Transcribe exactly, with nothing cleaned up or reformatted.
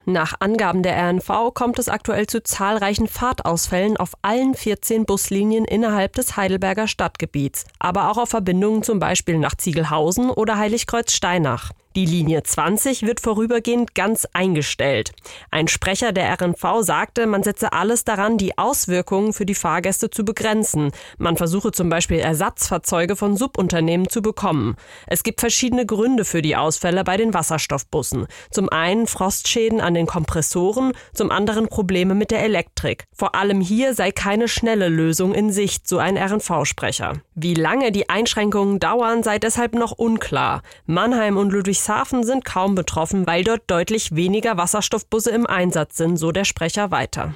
Nach Angaben der R N V kommt es aktuell zu zahlreichen Fahrtausfällen auf allen vierzehn Buslinien innerhalb des Heidelberger Stadtgebiets, aber auch auf Verbindungen zum Beispiel nach Ziegelhausen oder Heiligkreuz-Steinach. Die Linie zwanzig wird vorübergehend ganz eingestellt. Ein Sprecher der R N V sagte, man setze alles daran, die Auswirkungen für die Fahrgäste zu begrenzen. Man versuche zum Beispiel Ersatzfahrzeuge von Subunternehmen zu bekommen. Es gibt verschiedene Gründe für die Ausfälle bei den Wasserstoffbussen. Zum einen Frostschäden an den Kompressoren, zum anderen Probleme mit der Elektrik. Vor allem hier sei keine schnelle Lösung in Sicht, so ein R N V-Sprecher. Wie lange die Einschränkungen dauern, sei deshalb noch unklar. Mannheim und Ludwigshafen sind kaum betroffen, weil dort deutlich weniger Wasserstoffbusse im Einsatz sind, so der Sprecher weiter.